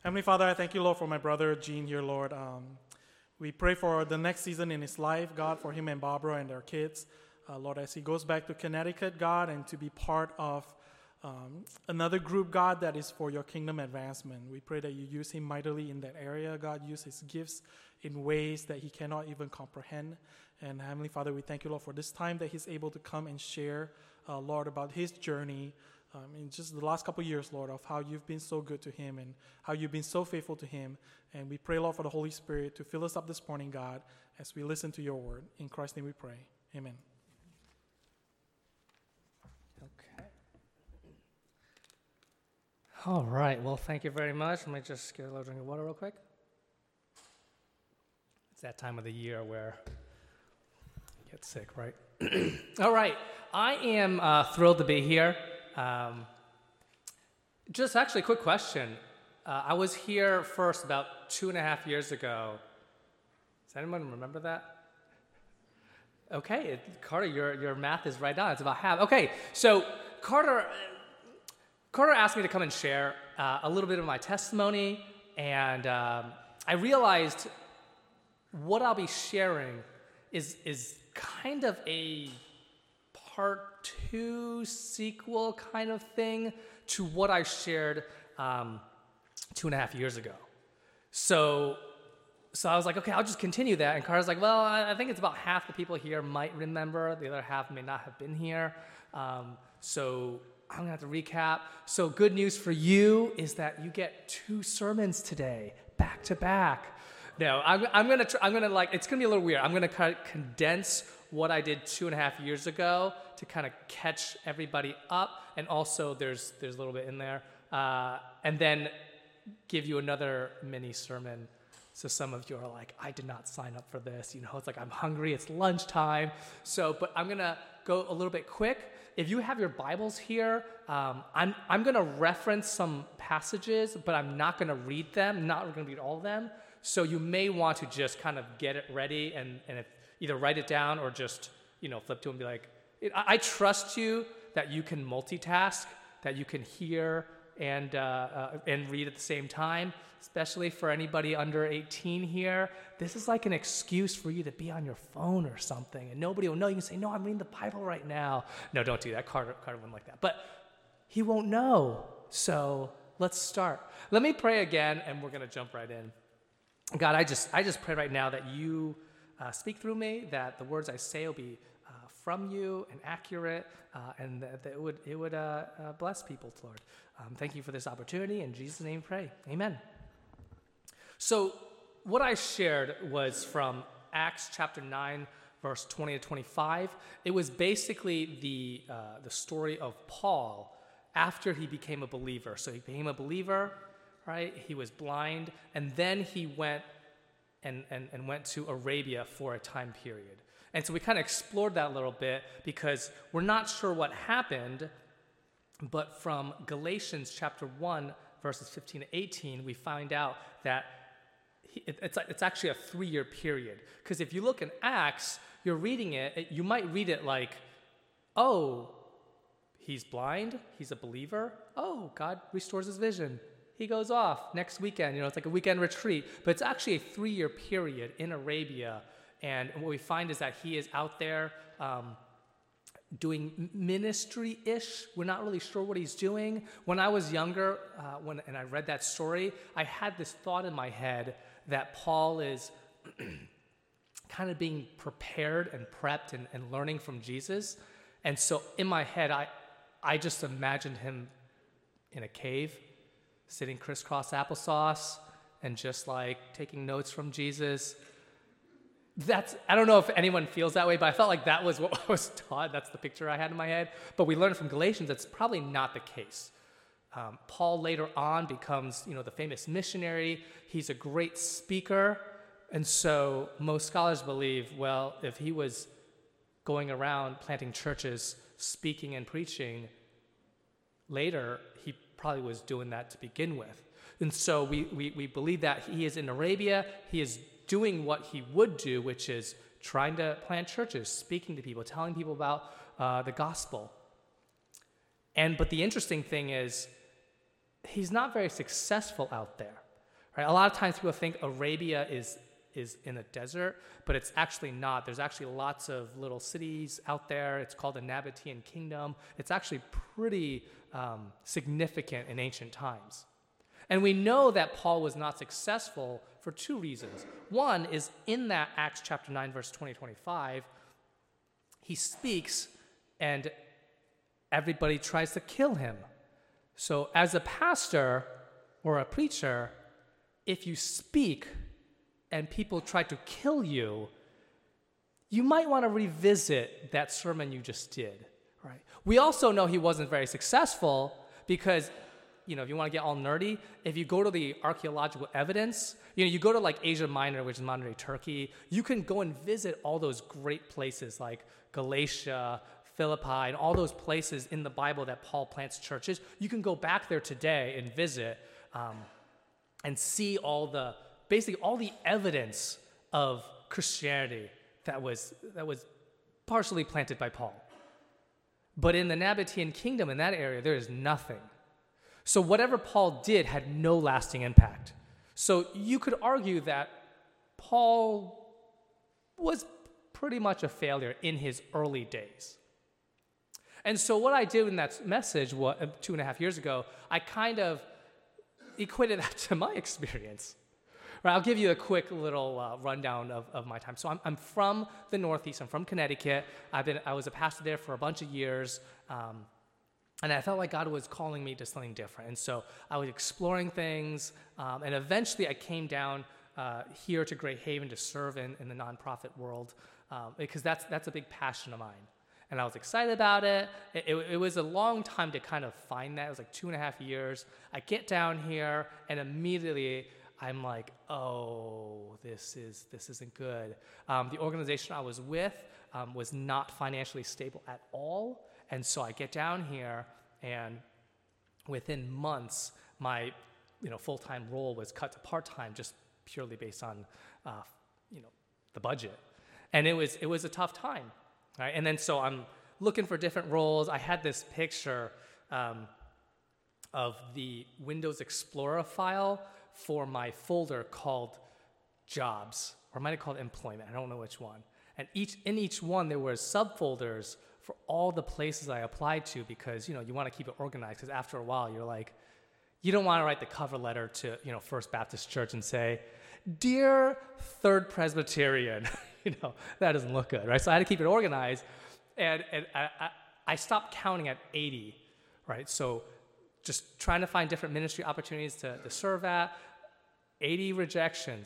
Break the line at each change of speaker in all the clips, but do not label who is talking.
Heavenly Father, I thank you, Lord, for my brother Gene here, Lord. We pray for the next season in his life, God, for him and Barbara and their kids. Lord, as he goes back to Connecticut, God, and to be part of another group, God, that is for your kingdom advancement. We pray that you use him mightily in that area, God. Use his gifts in ways that he cannot even comprehend. And Heavenly Father, we thank you, Lord, for this time that he's able to come and share, Lord, about his journey in just the last couple of years, Lord, of how you've been so good to him and how you've been so faithful to him. And we pray, Lord, for the Holy Spirit to fill us up this morning, God, as we listen to your word. In Christ's name we pray. Amen.
Okay. All right. Well, thank you very much. Let me just get a little drink of water real quick. It's that time of the year where you get sick, right? All right. I am thrilled to be here. Just actually a quick question. I was here first about 2.5 years ago. Does anyone remember that? Okay, Carter, your math is right on. It's about half. Okay, so Carter asked me to come and share a little bit of my testimony, and I realized what I'll be sharing is kind of a part 2 sequel kind of thing to what I shared 2.5 years ago. So I was like, okay, I'll just continue that. And Carter's like, well, I think it's about half the people here might remember. The other half may not have been here. So I'm going to have to recap. So good news for you is that you get 2 sermons today, back to back. No, I'm going to like, it's going to be a little weird. I'm going to kind of condense what I did 2.5 years ago to kind of catch everybody up. And also there's a little bit in there. And then give you another mini sermon. So some of you are like, I did not sign up for this. You know, it's like, I'm hungry, it's lunchtime. So, but I'm going to go a little bit quick. If you have your Bibles here, I'm going to reference some passages, but I'm not going to read them, not going to read all of them. So you may want to just kind of get it ready and if, either write it down or just, flip to it and be like, I trust you that you can multitask, that you can hear and read at the same time, especially for anybody under 18 here. This is like an excuse for you to be on your phone or something, and nobody will know. You can say, no, I'm reading the Bible right now. No, don't do that. Carter wouldn't like that. But he won't know. So let's start. Let me pray again, and we're going to jump right in. God, I just pray right now that you speak through me, that the words I say will be from you and accurate, and that it would bless people, Lord. Thank you for this opportunity. In Jesus' name pray. Amen. So what I shared was from Acts chapter 9, verse 20 to 25. It was basically the story of Paul after he became a believer. So he became a believer, right? He was blind, and then he went and went to Arabia for a time period. And so we kind of explored that a little bit because we're not sure what happened, but from Galatians chapter 1, verses 15 to 18, we find out that it's actually a 3-year period. Because if you look in Acts, you're reading it, you might read it like, oh, he's blind, he's a believer, oh, God restores his vision. He goes off next weekend, it's like a weekend retreat. But it's actually a 3-year period in Arabia. And what we find is that he is out there doing ministry-ish. We're not really sure what he's doing. When I was younger, and I read that story, I had this thought in my head that Paul is kind of being prepared and prepped and learning from Jesus. And so in my head, I just imagined him in a cave, sitting crisscross applesauce, and just like taking notes from Jesus. I don't know if anyone feels that way, but I felt like that was what I was taught. That's the picture I had in my head. But we learned from Galatians that's probably not the case. Paul later on becomes, the famous missionary. He's a great speaker. And so most scholars believe, well, if he was going around planting churches, speaking and preaching, later he probably was doing that to begin with. And so we believe that he is in Arabia. He is doing what he would do, which is trying to plant churches, speaking to people, telling people about the gospel. But the interesting thing is, he's not very successful out there. right? A lot of times people think Arabia is in the desert, but it's actually not. There's actually lots of little cities out there. It's called the Nabatean Kingdom. It's actually pretty significant in ancient times. And we know that Paul was not successful for two reasons. One is in that Acts chapter 9, verse 20-25, he speaks and everybody tries to kill him. So as a pastor or a preacher, if you speak and people try to kill you, you might want to revisit that sermon you just did, right? We also know he wasn't very successful because, if you want to get all nerdy, if you go to the archaeological evidence, you go to like Asia Minor, which is modern-day Turkey, you can go and visit all those great places like Galatia, Philippi, and all those places in the Bible that Paul plants churches. You can go back there today and visit and see basically all the evidence of Christianity that was partially planted by Paul. But in the Nabatean Kingdom, in that area, there is nothing. So whatever Paul did had no lasting impact. So you could argue that Paul was pretty much a failure in his early days. And so what I did in that message 2.5 years ago, I kind of equated that to my experience. Right, I'll give you a quick little rundown of my time. So I'm from the Northeast. I'm from Connecticut. I was a pastor there for a bunch of years. And I felt like God was calling me to something different. And so I was exploring things. And eventually I came down here to Great Haven to serve in the nonprofit world because that's a big passion of mine. And I was excited about it. It was a long time to kind of find that. It was like 2.5 years. I get down here and immediately I'm like, oh, this isn't good. The organization I was with was not financially stable at all. And so I get down here, and within months, my full-time role was cut to part-time, just purely based on the budget, and it was a tough time, right? And then so I'm looking for different roles. I had this picture of the Windows Explorer file for my folder called Jobs, or I might have called Employment. I don't know which one. And in each one there were subfolders for all the places I applied to because, you want to keep it organized because after a while you're like, you don't want to write the cover letter to, First Baptist Church and say, Dear Third Presbyterian, that doesn't look good, right? So I had to keep it organized and I stopped counting at 80, right? So just trying to find different ministry opportunities to serve at, 80 rejections.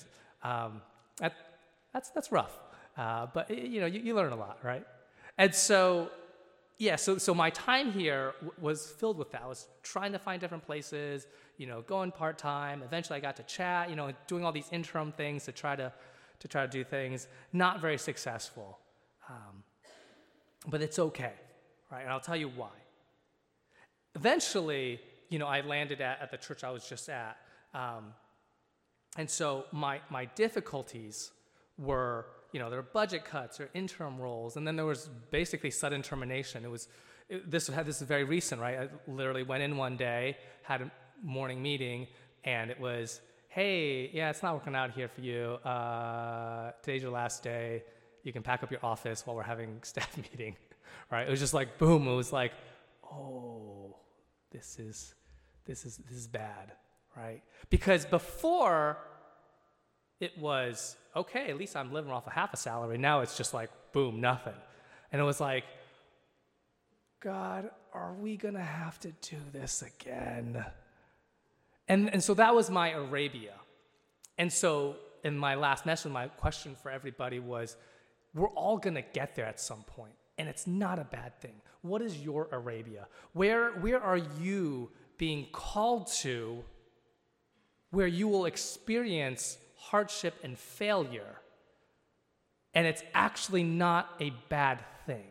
That's rough, but you learn a lot, right? And so, so my time here was filled with that. I was trying to find different places, going part-time. Eventually I got to chat, doing all these interim things to try to do things. Not very successful, but it's okay, right? And I'll tell you why. Eventually, I landed at the church I was just at. And so my difficulties were, there were budget cuts or interim roles, and then there was basically sudden termination. This is very recent, right? I literally went in one day, had a morning meeting, and it was, hey, yeah, it's not working out here for you. Today's your last day. You can pack up your office while we're having staff meeting, right? It was just like, boom. It was like, oh, this is bad, right? Because before it was, okay, at least I'm living off of half a salary. Now it's just like, boom, nothing. And it was like, God, are we going to have to do this again? And so that was my Arabia. And so in my last message, my question for everybody was, we're all going to get there at some point, and it's not a bad thing. What is your Arabia? Where are you being called to where you will experience hardship and failure, and it's actually not a bad thing?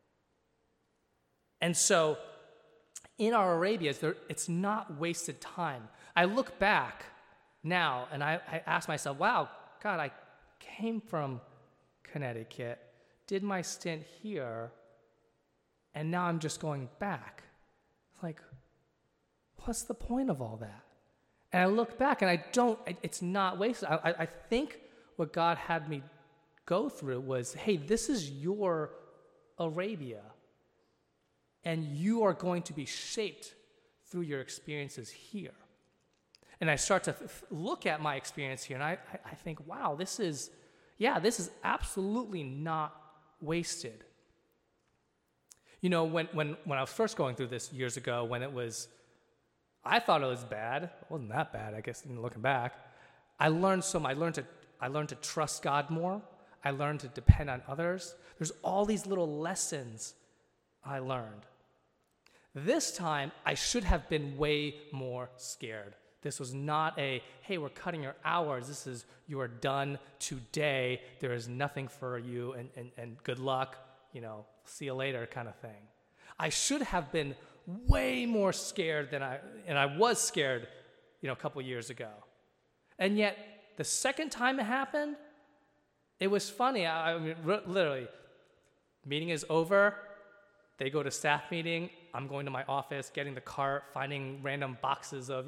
And so in our Arabias, it's not wasted time. I look back now and I ask myself, wow, God, I came from Connecticut, did my stint here, and now I'm just going back. It's like, what's the point of all that? And I look back and it's not wasted. I think what God had me go through was, hey, this is your Arabia. And you are going to be shaped through your experiences here. And I start to look at my experience here, and I think, wow, this is absolutely not wasted. You know, when I was first going through this years ago, I thought it was bad. It wasn't that bad, I guess, looking back. I learned to trust God more. I learned to depend on others. There's all these little lessons I learned. This time, I should have been way more scared. This was not hey, we're cutting your hours. This is, you are done today. There is nothing for you, and good luck, see you later kind of thing. I should have been way more scared than I was scared, a couple years ago. And yet, the second time it happened, it was funny. I mean, literally, meeting is over. They go to staff meeting. I'm going to my office, getting the cart, finding random boxes of,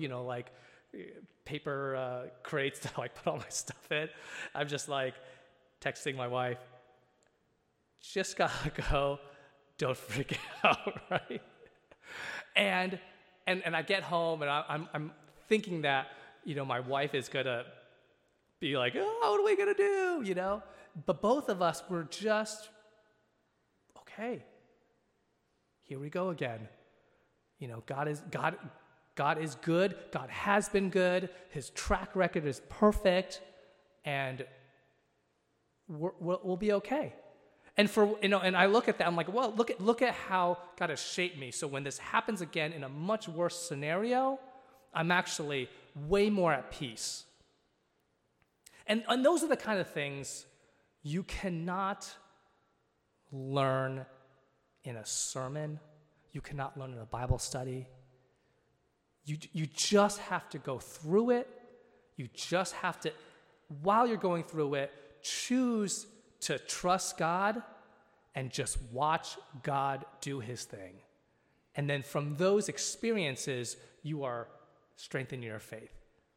paper crates to put all my stuff in. I'm just texting my wife, just gotta go, don't freak out, right? And I get home and I'm thinking that, my wife is gonna be like, oh, what are we gonna do, But both of us were just, okay, here we go again. God is good. God has been good. His track record is perfect, and we'll be okay. And and I look at that. I'm like, well, look at how God has shaped me. So when this happens again in a much worse scenario, I'm actually way more at peace. And those are the kind of things you cannot learn in a sermon. You cannot learn in a Bible study. You just have to go through it. You just have to, while you're going through it, choose to trust God and just watch God do his thing. And then from those experiences, you are strengthening your faith.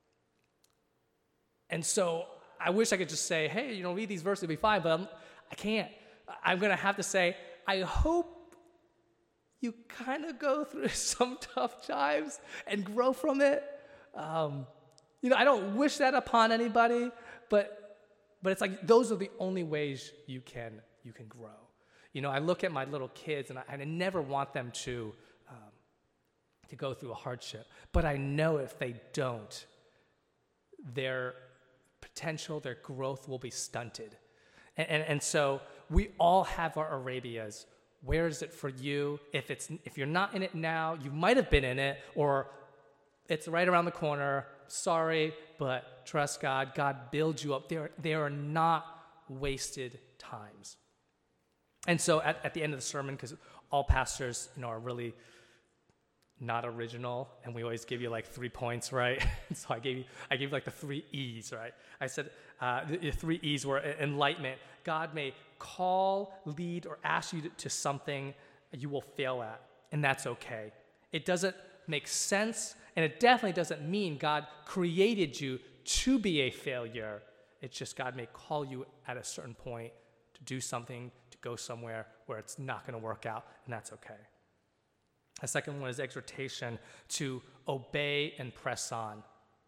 And so I wish I could just say, hey, read these verses, it'll be fine, but I can't. I'm going to have to say, I hope you kind of go through some tough times and grow from it. I don't wish that upon anybody, but it's those are the only ways you can grow. I look at my little kids and I never want them to go through a hardship, but I know if they don't, their potential, their growth will be stunted. And so we all have our Arabias. Where is it for you? If you're not in it now, you might have been in it, or it's right around the corner. Sorry, but trust God. God builds you up. They are not wasted times. And so at the end of the sermon, because all pastors, are really not original, and we always give you 3 points, right? So I gave you the 3 E's, right? I said the 3 E's were enlightenment. God may call, lead, or ask you to something you will fail at, and that's okay. It doesn't make sense, and it definitely doesn't mean God created you to be a failure. It's just God may call you at a certain point to do something, to go somewhere where it's not going to work out, and that's okay. The second one is exhortation to obey and press on.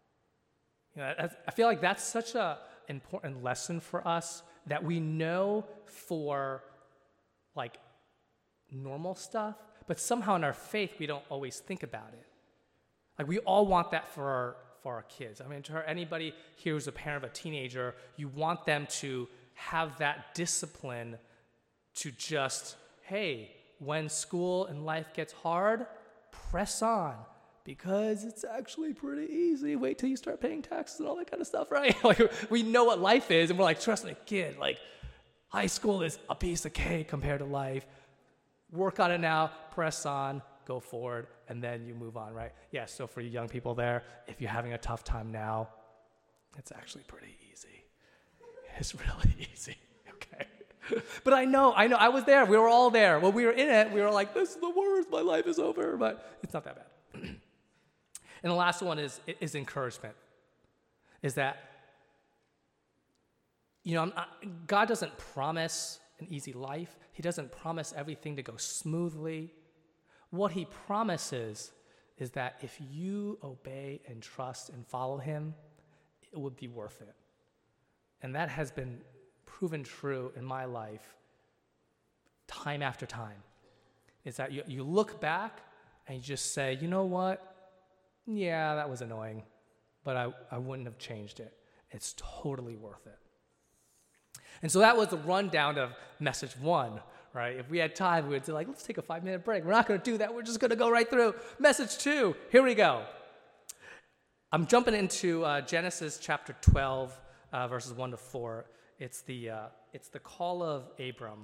I feel like that's such an important lesson for us that we know for normal stuff, but somehow in our faith we don't always think about it. We all want that for our kids. I mean, to anybody here who's a parent of a teenager, you want them to have that discipline to just, hey, when school and life gets hard, press on, because it's actually pretty easy. Wait till you start paying taxes and all that kind of stuff, right? We know what life is, and we're trust me, kid, high school is a piece of cake compared to life. Work on it now, press on, go forward, and then you move on, right? Yeah, so for you young people there, if you're having a tough time now, it's actually pretty easy. It's really easy, okay? But I know, I was there. We were all there. When we were in it, we were this is the worst. My life is over. But it's not that bad. And the last one is encouragement. Is that, God doesn't promise an easy life. He doesn't promise everything to go smoothly. What he promises is that if you obey and trust and follow him, it would be worth it. And that has been proven true in my life time after time. Is that you look back and you just say, you know what? Yeah, that was annoying, but I wouldn't have changed it. It's totally worth it. And so that was the rundown of message 1, right? If we had time, we would say, let's take a 5-minute break. We're not going to do that. We're just going to go right through. Message 2, here we go. I'm jumping into Genesis chapter 12, verses 1 to 4. It's the call of Abram.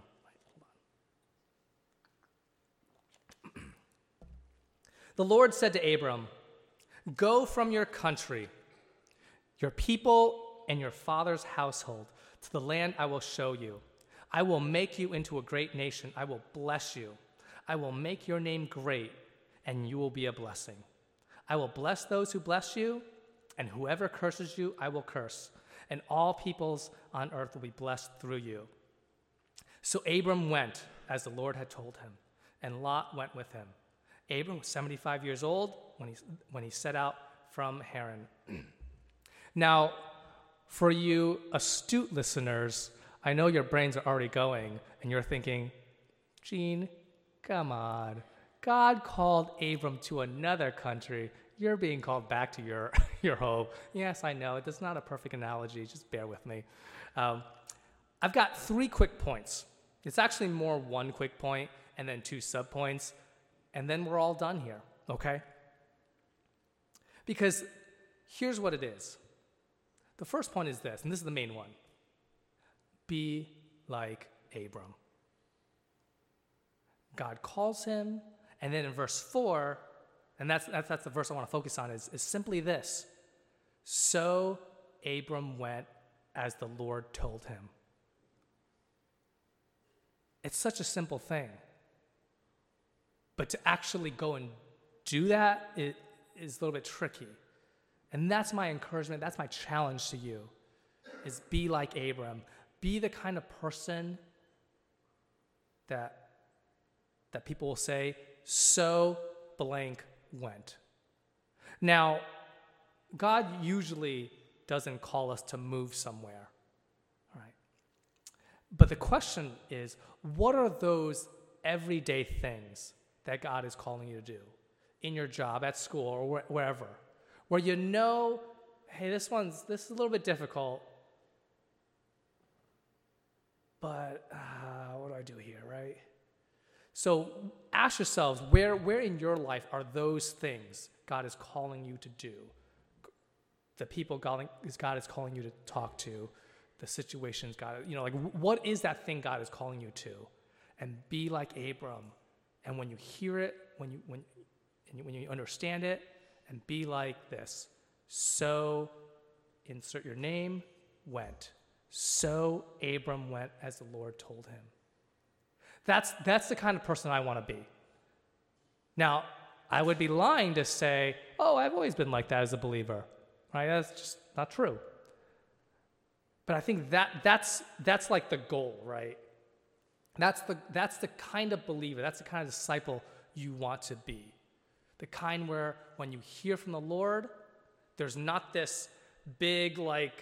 The Lord said to Abram, "Go from your country, your people, and your father's household to the land I will show you. I will make you into a great nation. I will bless you. I will make your name great, and you will be a blessing. I will bless those who bless you, and whoever curses you, I will curse. And all peoples on earth will be blessed through you." So Abram went as the Lord had told him, and Lot went with him. Abram was 75 years old when he set out from Haran. Now, for you astute listeners, I know your brains are already going, and you're thinking, Gene, come on. God called Abram to another country. You're being called back to your home. Yes, I know. It's not a perfect analogy. Just bear with me. I've got 3 quick points. It's actually more 1 quick point and then 2 subpoints, and then we're all done here, okay? Because here's what it is. The first point is this, and this is the main one. Be like Abram. God calls him, and then in verse 4, and that's the verse I want to focus on, is simply this. So Abram went as the Lord told him. It's such a simple thing. But to actually go and do that is a little bit tricky. And that's my encouragement, that's my challenge to you, is be like Abram. Be the kind of person that people will say, so blank went. Now, God usually doesn't call us to move somewhere, right? But the question is, what are those everyday things that God is calling you to do in your job, at school, or wherever, where you know, hey, this is a little bit difficult, but what do I do here, right? So ask yourselves, where in your life are those things God is calling you to do? The people God is calling you to talk to, the situations what is that thing God is calling you to? And be like Abram. And when you hear it, when you understand it, and be like this. So, insert your name, went. So Abram went as the Lord told him. That's the kind of person I want to be. Now, I would be lying to say, oh, I've always been like that as a believer. Right? That's just not true. But I think that's like the goal, right? That's the kind of believer, that's the kind of disciple you want to be. The kind where when you hear from the Lord, there's not this big,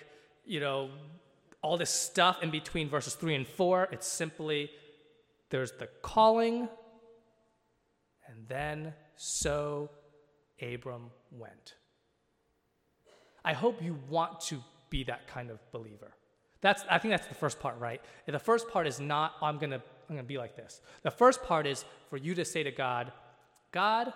all this stuff in between verses 3 and 4. It's simply, there's the calling, and then so Abram went. I hope you want to be that kind of believer. I think that's the first part, right? And the first part is not, I'm gonna be like this. The first part is for you to say to God, God,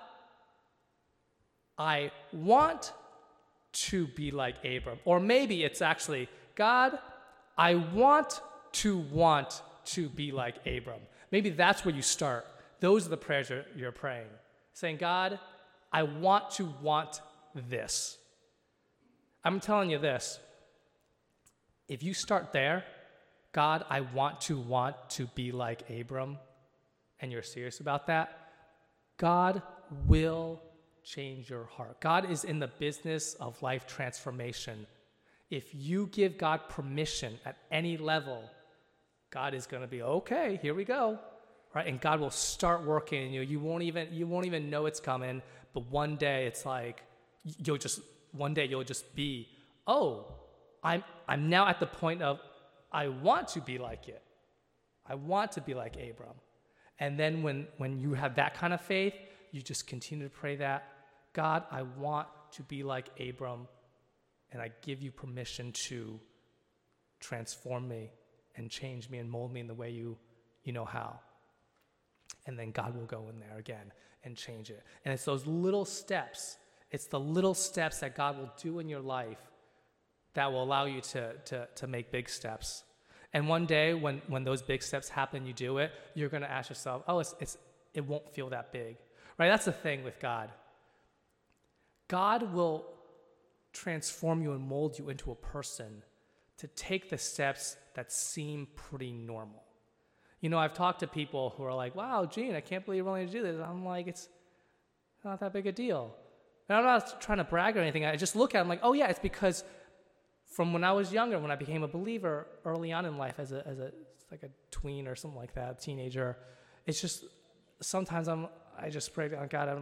I want to be like Abram. Or maybe it's actually, God, I want to be like Abram. Maybe that's where you start. Those are the prayers you're praying. Saying, God, I want this. I'm telling you this. If you start there, God, I want to be like Abram, and you're serious about that, God will change your heart. God is in the business of life transformation. If you give God permission at any level, God is going to be, okay, here we go, right? And God will start working in you. You won't even know it's coming, but one day it's like, you'll just be, oh, I'm now at the point of, I want to be like it. I want to be like Abram. And then when you have that kind of faith, you just continue to pray that, God, I want to be like Abram, and I give you permission to transform me and change me and mold me in the way you know how. And then God will go in there again and change it. And it's those little steps. It's the little steps that God will do in your life that will allow you to make big steps. And one day when those big steps happen, you do it, you're going to ask yourself, oh, it won't feel that big. Right? That's the thing with God. God will transform you and mold you into a person to take the steps that seem pretty normal. You know, I've talked to people who are like, wow, Gene, I can't believe you're willing to do this. I'm like, it's not that big a deal. And I'm not trying to brag or anything. I just look at it, I'm like, oh yeah, it's because from when I was younger, when I became a believer early on in life as a like a tween or something like that, teenager, it's just sometimes I just pray to God,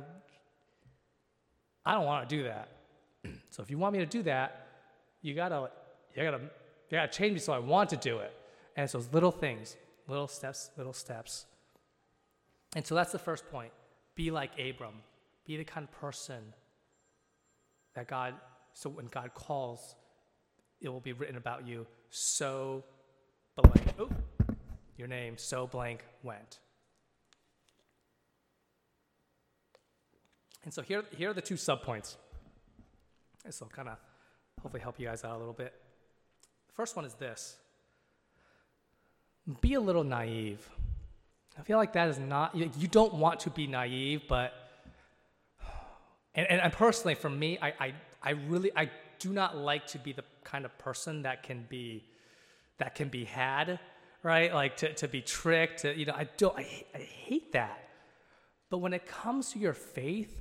I don't want to do that. So if you want me to do that, you gotta change me so I want to do it. And it's those little things, little steps. And so that's the first point. Be like Abram. Be the kind of person that so when God calls, it will be written about you, so blank, your name, so blank went. And so here are the two subpoints. This will kind of hopefully help you guys out a little bit. The first one is this. Be a little naive. I feel like that is not, you don't want to be naive, but, and personally for me, I do not like to be the kind of person that can be had, right? Like to be tricked, I hate that. But when it comes to your faith,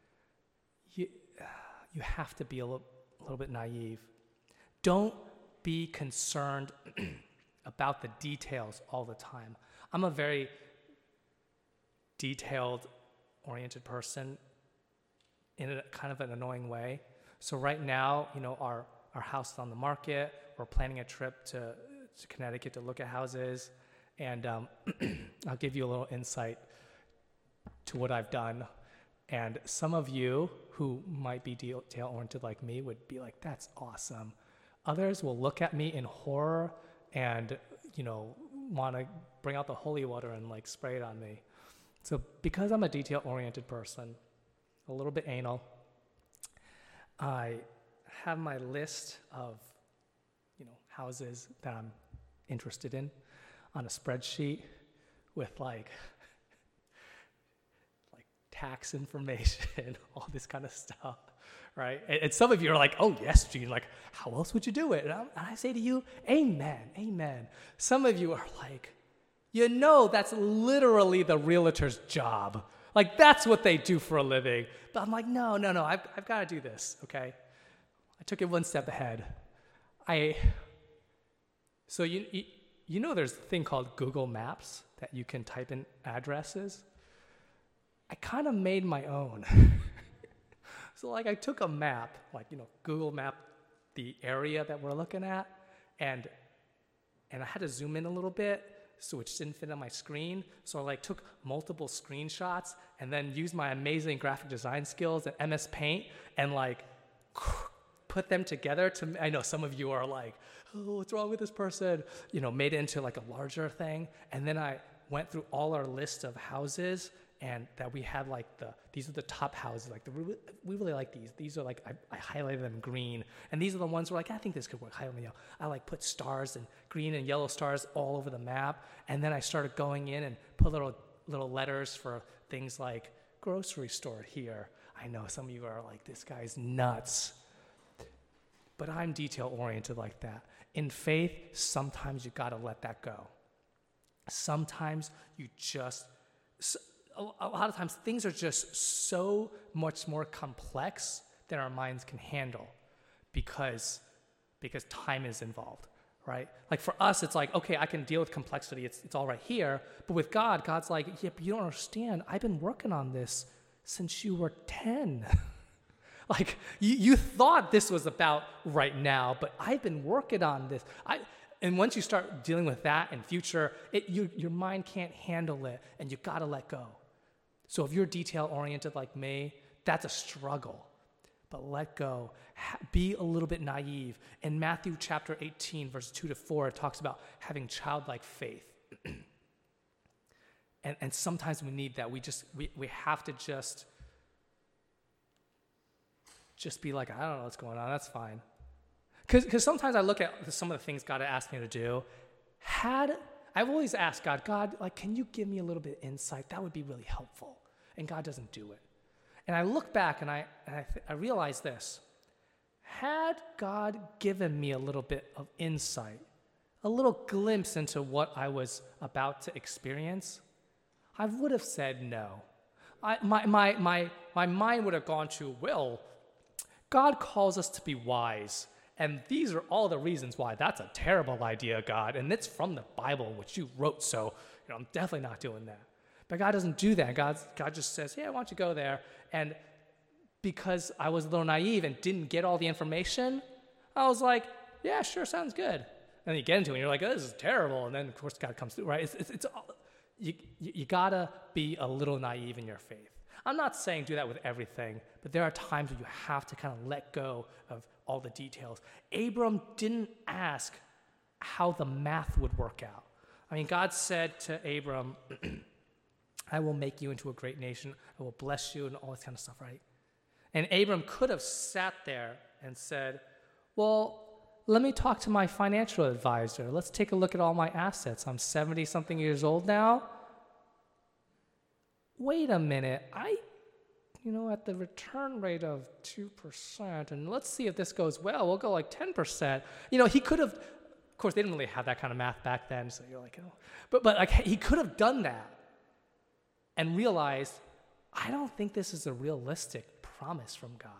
you have to be a little bit naive. Don't be concerned about the details all the time. I'm a very detailed-oriented person in a kind of an annoying way. So right now, our house is on the market. We're planning a trip to Connecticut to look at houses. And I'll give you a little insight to what I've done. And some of you who might be detail-oriented like me would be like, that's awesome. Others will look at me in horror and, want to bring out the holy water and spray it on me. So because I'm a detail-oriented person, a little bit anal, I have my list of, houses that I'm interested in on a spreadsheet with tax information, all this kind of stuff, right? And some of you are like, oh yes, Gene, how else would you do it? And I say to you, amen. Some of you are like, that's literally the realtor's job. That's what they do for a living. But I'm like, no, I've got to do this, okay? I took it one step ahead. So there's a thing called Google Maps that you can type in addresses. I kind of made my own. So I took a map, Google Map the area that we're looking at, and I had to zoom in a little bit, so it just didn't fit on my screen. So I took multiple screenshots and then used my amazing graphic design skills and MS Paint and put them together I know some of you are like, oh, what's wrong with this person? Made it into a larger thing. And then I went through all our list of houses and that we had these are the top houses. We really like these. These are I highlighted them green. And these are the ones where I think this could work. I put stars and green and yellow stars all over the map. And then I started going in and put little letters for things like grocery store here. I know some of you are like, this guy's nuts. But I'm detail-oriented like that. In faith, sometimes you got to let that go. Sometimes you just... a lot of times things are just so much more complex than our minds can handle because time is involved, right? Like for us, it's like, okay, I can deal with complexity. It's all right here. But with God, God's like, yeah, but you don't understand. I've been working on this since you were 10. Like you thought this was about right now, but I've been working on this. And once you start dealing with that in future, your mind can't handle it, and you got to let go. So if you're detail-oriented like me, that's a struggle. But let go. Be a little bit naive. In Matthew chapter 18, verse 2-4, it talks about having childlike faith. and sometimes we need that. We have to just be like, I don't know what's going on. That's fine. Because sometimes I look at some of the things God asked me to do. I've always asked God, like, can you give me a little bit of insight? That would be really helpful. And God doesn't do it. And I look back and I realize this. Had God given me a little bit of insight, a little glimpse into what I was about to experience, I would have said no. My mind would have gone to, well, God calls us to be wise. And these are all the reasons why that's a terrible idea, God. And it's from the Bible, which you wrote, so I'm definitely not doing that. But God doesn't do that. God just says, yeah, why don't you go there? And because I was a little naive and didn't get all the information, I was like, yeah, sure, sounds good. And then you get into it, and you're like, oh, this is terrible. And then, of course, God comes through, right? You got to be a little naive in your faith. I'm not saying do that with everything, but there are times where you have to kind of let go of all the details. Abram didn't ask how the math would work out. I mean, God said to Abram, I will make you into a great nation. I will bless you and all this kind of stuff, right? And Abram could have sat there and said, well, let me talk to my financial advisor. Let's take a look at all my assets. I'm 70-something years old now. Wait a minute. At the return rate of 2%, and let's see if this goes well. We'll go like 10%. He could have, of course, they didn't really have that kind of math back then, so you're like, oh. But like, he could have done that and realized, I don't think this is a realistic promise from God.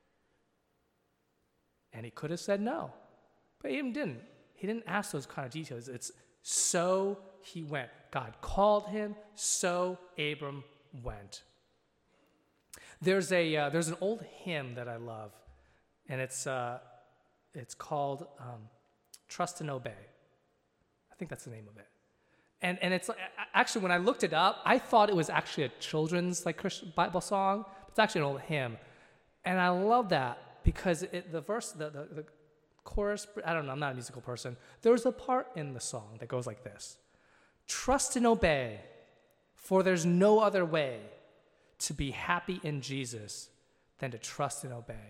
And he could have said no, but he didn't. He didn't ask those kind of details. It's so he went. God called him, so Abram went. There's an old hymn that I love, and it's called "Trust and Obey." I think that's the name of it. And it's actually, when I looked it up, I thought it was actually a children's Christian Bible song. But it's actually an old hymn, and I love that because the verse, the chorus. I don't know. I'm not a musical person. There's a part in the song that goes like this: "Trust and obey, for there's no other way to be happy in Jesus than to trust and obey."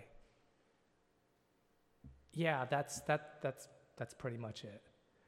Yeah, that's pretty much it.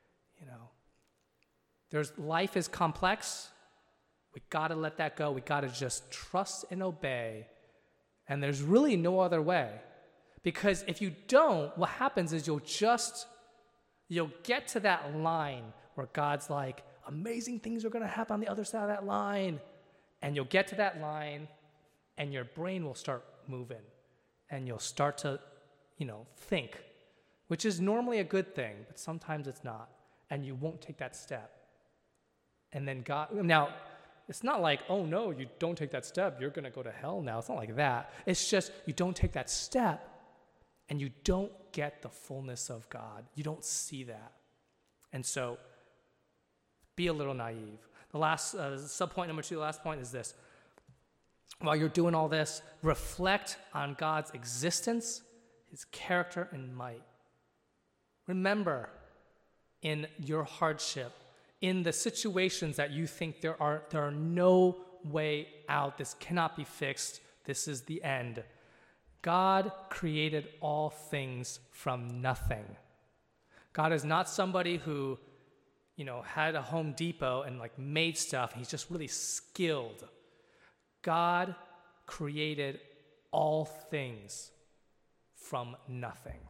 Life is complex. We got to let that go. We got to just trust and obey. And there's really no other way. Because if you don't, what happens is you'll get to that line where God's like, amazing things are going to happen on the other side of that line. And you'll get to that line, and your brain will start moving. And you'll start to, think, which is normally a good thing, but sometimes it's not. And you won't take that step. And then now, it's not like, oh no, you don't take that step, you're going to go to hell now. It's not like that. It's just you don't take that step, and you don't get the fullness of God. You don't see that. And so, be a little naive. The last, subpoint number 2, the last point is this. While you're doing all this, reflect on God's existence, his character, and might. Remember, in your hardship, in the situations that you think there are no way out, this cannot be fixed, this is the end. God created all things from nothing. God is not somebody who had a Home Depot and made stuff. He's just really skilled. God created all things from nothing.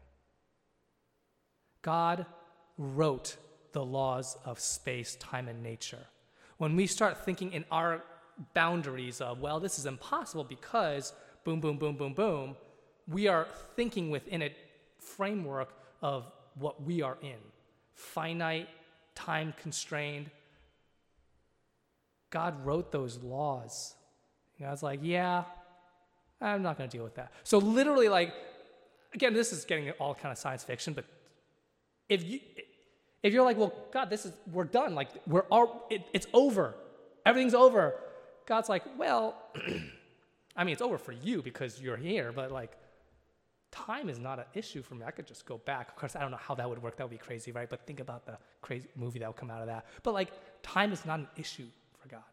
God wrote the laws of space, time, and nature. When we start thinking in our boundaries of, well, this is impossible because boom, boom, boom, boom, boom. We are thinking within a framework of what we are in. Finite, time constrained. God wrote those laws. God's like, yeah, I'm not going to deal with that. So literally, like, again, this is getting all kind of science fiction, but if you're like, well, God, we're done. Like, it's over. Everything's over. God's like, well, I mean, it's over for you because you're here, but like, time is not an issue for me. I could just go back. Of course, I don't know how that would work. That would be crazy, right? But think about the crazy movie that would come out of that. But like, time is not an issue for God.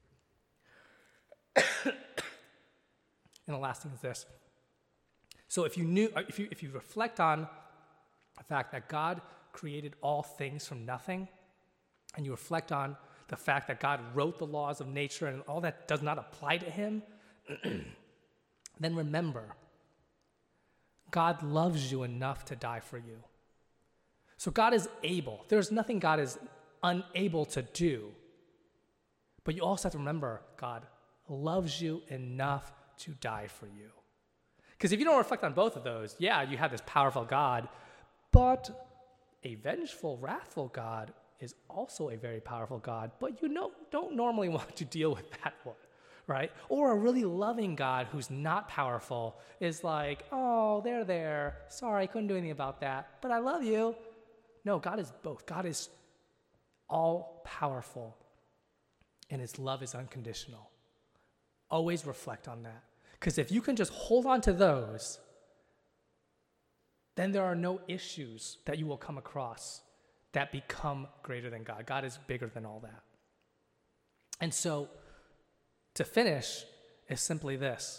And the last thing is this. So if you reflect on the fact that God created all things from nothing, and you reflect on the fact that God wrote the laws of nature and all that does not apply to him, then remember, God loves you enough to die for you. So God is able. There's nothing God is unable to do. But you also have to remember, God loves you enough to die for you. Because if you don't reflect on both of those, yeah, you have this powerful God, but a vengeful, wrathful God is also a very powerful God, but you don't normally want to deal with that one, right? Or a really loving God who's not powerful is like, oh, they're there. Sorry, I couldn't do anything about that, but I love you. No, God is both. God is all powerful, and his love is unconditional. Always reflect on that. Because if you can just hold on to those, then there are no issues that you will come across that become greater than God. God is bigger than all that. And so, to finish, is simply this.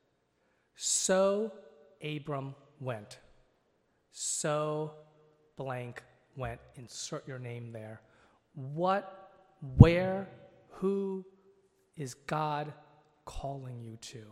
So Abram went. So blank went. Insert your name there. What, where, who is God calling you to?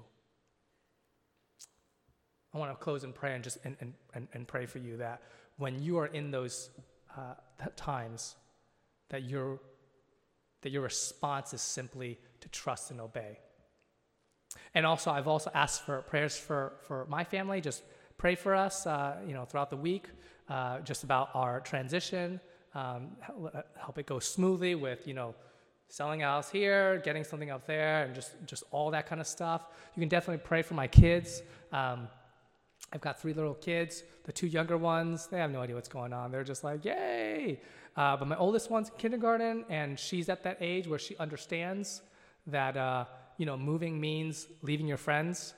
I want to close and pray and pray for you that when you are in those times, that your response is simply to trust and obey. And also, I've also asked for prayers for my family. Just pray for us, throughout the week, just about our transition, help it go smoothly with, selling a house here, getting something up there, and just all that kind of stuff. You can definitely pray for my kids. I've got 3 little kids. The 2 younger ones, they have no idea what's going on. They're just like, yay! But my oldest one's in kindergarten, and she's at that age where she understands that, moving means leaving your friends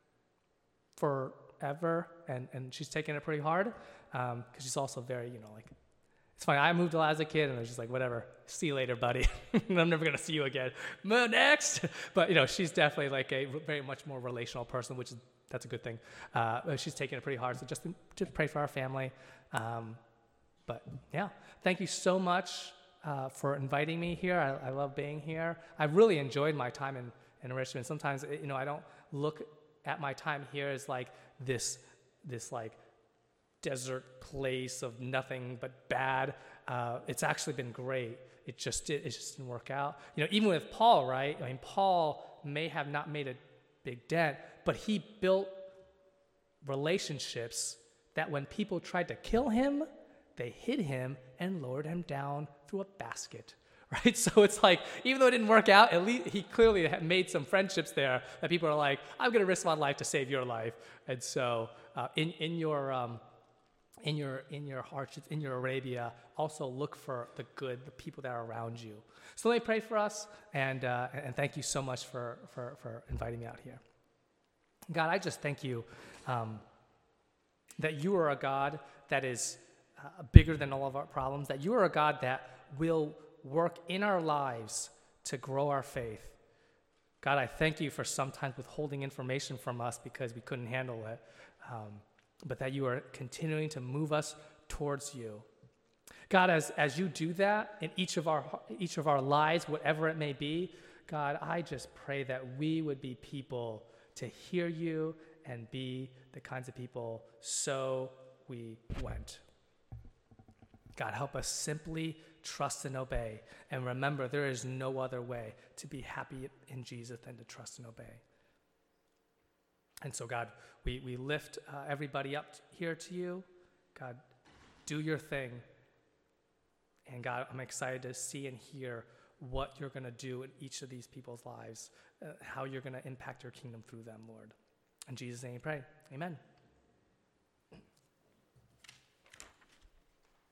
forever, and she's taking it pretty hard, because she's also very, it's funny, I moved a lot as a kid, and I was just like, whatever, see you later, buddy. I'm never going to see you again. Next! But, she's definitely like a very much more relational person, that's a good thing. She's taking it pretty hard, so just pray for our family. But yeah, thank you so much for inviting me here. I love being here. I really enjoyed my time in Richmond. Sometimes, I don't look at my time here as like this like desert place of nothing but bad. It's actually been great. It just didn't work out. Even with Paul, right? I mean, Paul may have not made a big dent, but he built relationships that when people tried to kill him, they hid him and lowered him down through a basket, right? So it's like, even though it didn't work out, at least he clearly had made some friendships there that people are like, I'm going to risk my life to save your life. And so in your hardships, in your Arabia, also look for the good, the people that are around you. So let me pray for us, and thank you so much for inviting me out here. God, I just thank you that you are a God that is bigger than all of our problems, that you are a God that will work in our lives to grow our faith. God, I thank you for sometimes withholding information from us because we couldn't handle it, but that you are continuing to move us towards you. God, as you do that in each of our lives, whatever it may be, God, I just pray that we would be people to hear you and be the kinds of people, so we went. God, help us simply trust and obey. And remember, there is no other way to be happy in Jesus than to trust and obey. And so, God, we lift everybody up here to you. God, do your thing. And God, I'm excited to see and hear what you're going to do in each of these people's lives, how you're going to impact your kingdom through them, Lord. In Jesus' name we pray. Amen.